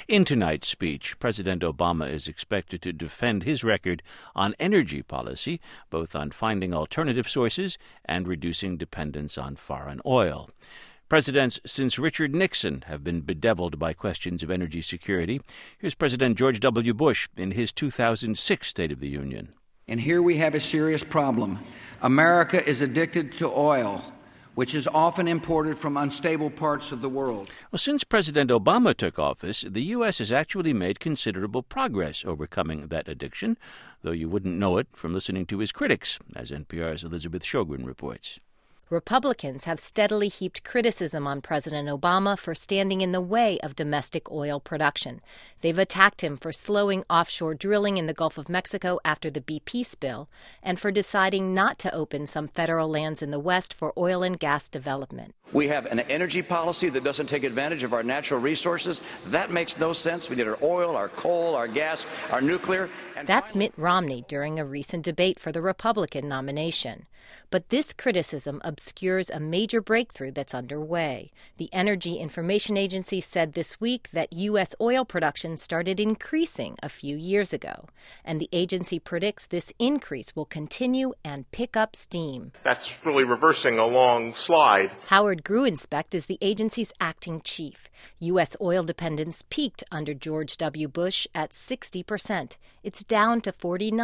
In tonight's speech, President Obama is expected to defend his record on energy policy, both on finding alternative sources and reducing dependence on foreign oil. Presidents since Richard Nixon have been bedeviled by questions of energy security. Here's President George W. Bush in his 2006 State of the Union. And here we have a serious problem. America is addicted to oil, which is often imported from unstable parts of the world. Well, since President Obama took office, the U.S. has actually made considerable progress overcoming that addiction, though you wouldn't know it from listening to his critics, as NPR's Elizabeth Sjogren reports. Republicans have steadily heaped criticism on President Obama for standing in the way of domestic oil production. They've attacked him for slowing offshore drilling in the Gulf of Mexico after the BP spill and for deciding not to open some federal lands in the West for oil and gas development. We have an energy policy that doesn't take advantage of our natural resources. That makes no sense. We need our oil, our coal, our gas, our nuclear. That's Mitt Romney during a recent debate for the Republican nomination. But this criticism obscures a major breakthrough that's underway. The Energy Information Agency said this week that U.S. oil production started increasing a few years ago, and the agency predicts this increase will continue and pick up steam. That's really reversing a long slide. Howard Gruenspect is the agency's acting chief. U.S. oil dependence peaked under George W. Bush at 60%. It's down to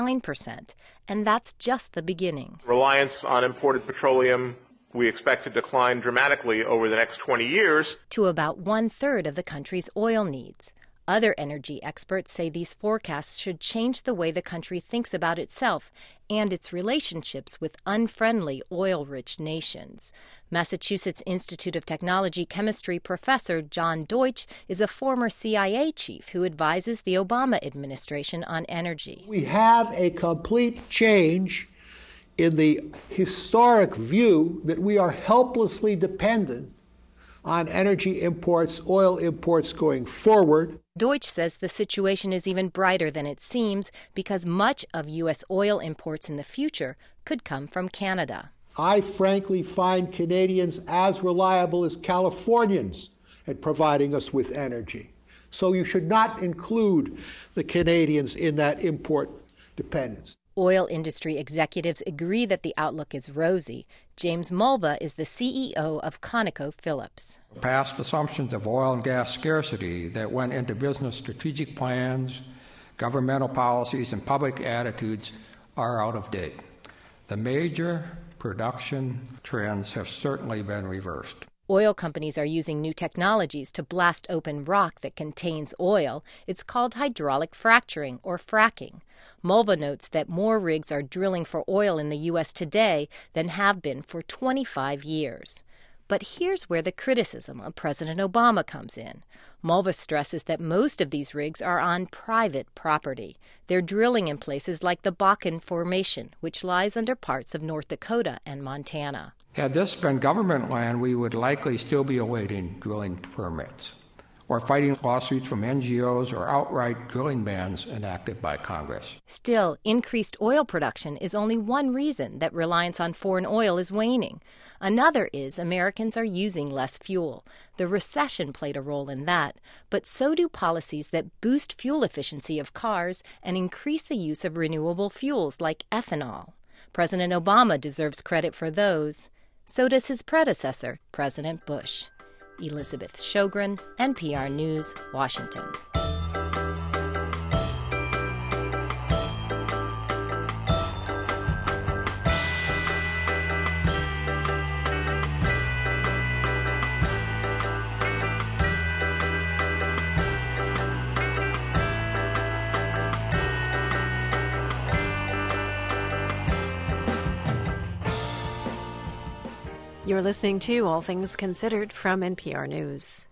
49%, and that's just the beginning. Reliance on imported petroleum we expect to decline dramatically over the next 20 years to about one-third of the country's oil needs. Other energy experts say these forecasts should change the way the country thinks about itself and its relationships with unfriendly oil-rich nations. Massachusetts Institute of Technology chemistry professor John Deutsch is a former CIA chief who advises the Obama administration on energy. We have a complete change in the historic view that we are helplessly dependent on energy imports, oil imports going forward. Deutsch says the situation is even brighter than it seems because much of U.S. oil imports in the future could come from Canada. I frankly find Canadians as reliable as Californians at providing us with energy. So you should not include the Canadians in that import dependence. Oil industry executives agree that the outlook is rosy. James Mulva is the CEO of ConocoPhillips. Past assumptions of oil and gas scarcity that went into business strategic plans, governmental policies, and public attitudes are out of date. The major production trends have certainly been reversed. Oil companies are using new technologies to blast open rock that contains oil. It's called hydraulic fracturing or fracking. Mulva notes that more rigs are drilling for oil in the U.S. today than have been for 25 years. But here's where the criticism of President Obama comes in. Mulva stresses that most of these rigs are on private property. They're drilling in places like the Bakken Formation, which lies under parts of North Dakota and Montana. Had this been government land, we would likely still be awaiting drilling permits or fighting lawsuits from NGOs or outright drilling bans enacted by Congress. Still, increased oil production is only one reason that reliance on foreign oil is waning. Another is Americans are using less fuel. The recession played a role in that, but so do policies that boost fuel efficiency of cars and increase the use of renewable fuels like ethanol. President Obama deserves credit for those. So does his predecessor, President Bush. Elizabeth Sjogren, NPR News, Washington. You're listening to All Things Considered from NPR News.